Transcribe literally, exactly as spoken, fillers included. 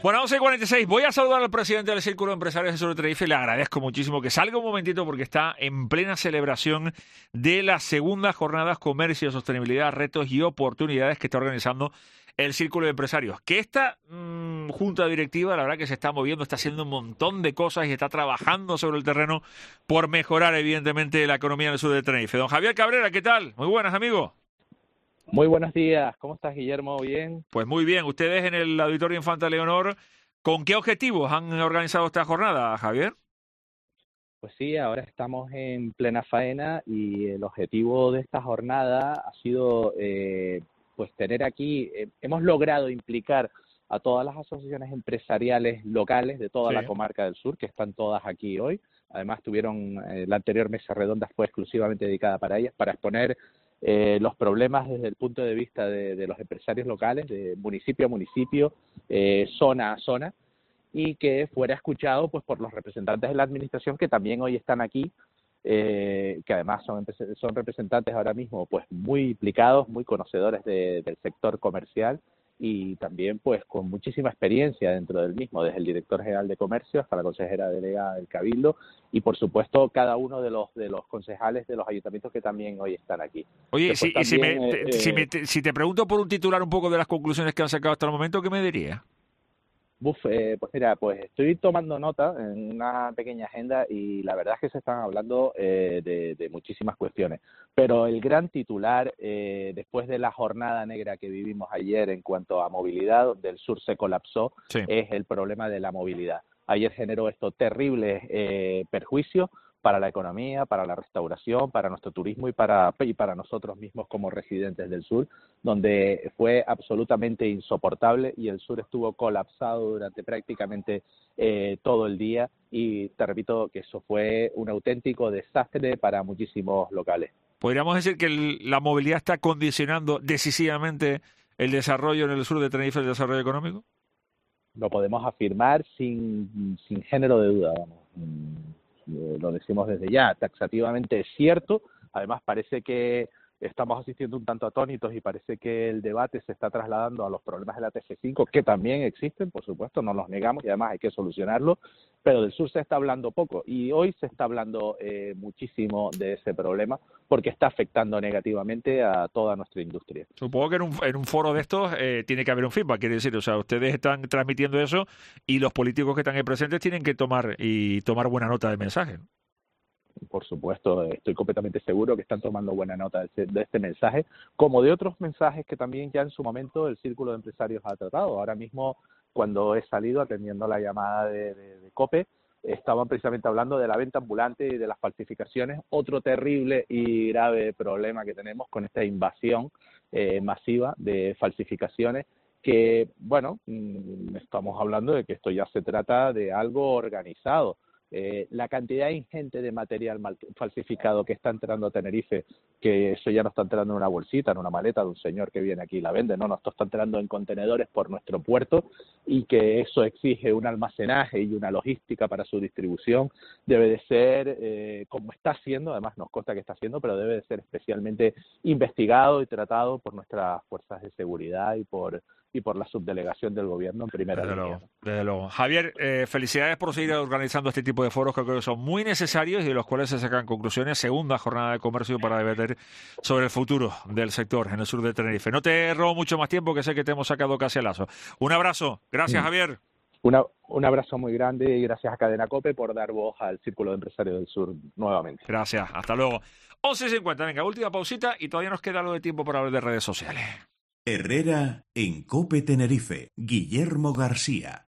Bueno, once y cuarenta y seis. Voy a saludar al presidente del Círculo de Empresarios del Sur de Tenerife y le agradezco muchísimo que salga un momentito porque está en plena celebración de las segundas jornadas Comercio, Sostenibilidad, Retos y Oportunidades que está organizando el Círculo de Empresarios. Que esta mmm, junta directiva, la verdad que se está moviendo, está haciendo un montón de cosas y está trabajando sobre el terreno por mejorar, evidentemente, la economía en el sur de Tenerife. Don Javier Cabrera, ¿qué tal? Muy buenas, amigo. Muy buenos días, ¿cómo estás, Guillermo? ¿Bien? Pues muy bien, ustedes en el Auditorio Infanta Leonor, ¿con qué objetivos han organizado esta jornada, Javier? Pues sí, ahora estamos en plena faena y el objetivo de esta jornada ha sido eh, pues tener aquí, eh, hemos logrado implicar a todas las asociaciones empresariales locales de toda Sí. la comarca del sur, que están todas aquí hoy. Además tuvieron, eh, la anterior mesa redonda fue exclusivamente dedicada para ellas, para exponer Eh, los problemas desde el punto de vista de, de los empresarios locales, de municipio a municipio, eh, zona a zona, y que fuera escuchado pues por los representantes de la administración que también hoy están aquí, eh, que además son, son representantes ahora mismo pues muy implicados, muy conocedores de, del sector comercial y también pues con muchísima experiencia dentro del mismo, desde el director general de comercio hasta la consejera delegada del Cabildo y por supuesto cada uno de los de los concejales de los ayuntamientos que también hoy están aquí. Oye, que, si, pues, y si, también, me, eh, te, si, me, te, si te pregunto por un titular un poco de las conclusiones que han sacado hasta el momento, ¿qué me diría? Buf, eh, pues mira, pues estoy tomando nota en una pequeña agenda y la verdad es que se están hablando eh, de, de muchísimas cuestiones. Pero el gran titular, eh, después de la jornada negra que vivimos ayer en cuanto a movilidad, donde el sur se colapsó, Sí. es el problema de la movilidad. Ayer generó esto terribles eh, perjuicios para la economía, para la restauración, para nuestro turismo y para, y para nosotros mismos como residentes del sur, donde fue absolutamente insoportable y el sur estuvo colapsado durante prácticamente eh, todo el día y te repito que eso fue un auténtico desastre para muchísimos locales. ¿Podríamos decir que el, la movilidad está condicionando decisivamente el desarrollo en el sur de Tenerife, el desarrollo económico? Lo podemos afirmar sin, sin género de duda, vamos. Lo decimos desde ya, taxativamente es cierto. Además parece que estamos asistiendo un tanto atónitos y parece que el debate se está trasladando a los problemas de la T F cinco, que también existen, por supuesto, no los negamos y además hay que solucionarlo, pero del sur se está hablando poco y hoy se está hablando eh, muchísimo de ese problema porque está afectando negativamente a toda nuestra industria. Supongo que en un, en un foro de estos eh, tiene que haber un feedback, quiere decir, o sea, ustedes están transmitiendo eso y los políticos que están ahí presentes tienen que tomar y tomar buena nota del mensaje. Por supuesto, estoy completamente seguro que están tomando buena nota de este mensaje, como de otros mensajes que también ya en su momento el Círculo de Empresarios ha tratado. Ahora mismo, cuando he salido atendiendo la llamada de, de, de COPE, estaban precisamente hablando de la venta ambulante y de las falsificaciones, otro terrible y grave problema que tenemos con esta invasión eh, masiva de falsificaciones que, bueno, estamos hablando de que esto ya se trata de algo organizado. Eh, la cantidad ingente de material mal, falsificado que está entrando a Tenerife, que eso ya no está entrando en una bolsita, en una maleta de un señor que viene aquí y la vende, no, no, esto está entrando en contenedores por nuestro puerto y que eso exige un almacenaje y una logística para su distribución, debe de ser, eh, como está haciendo, además nos consta que está haciendo, pero debe de ser especialmente investigado y tratado por nuestras fuerzas de seguridad y por y por la subdelegación del gobierno en primera Desde línea. luego, desde luego. Javier, eh, felicidades por seguir organizando este tipo de foros que creo que son muy necesarios y de los cuales se sacan conclusiones. Segunda jornada de comercio para debatir sobre el futuro del sector en el sur de Tenerife. No te robo mucho más tiempo, que sé que te hemos sacado casi al lazo. Un abrazo. Gracias, Javier. Una, un abrazo muy grande y gracias a Cadena COPE por dar voz al Círculo de Empresarios del Sur nuevamente. Gracias. Hasta luego. once y cincuenta. Venga, última pausita y todavía nos queda algo de tiempo para hablar de redes sociales. Herrera en COPE Tenerife. Guillermo García.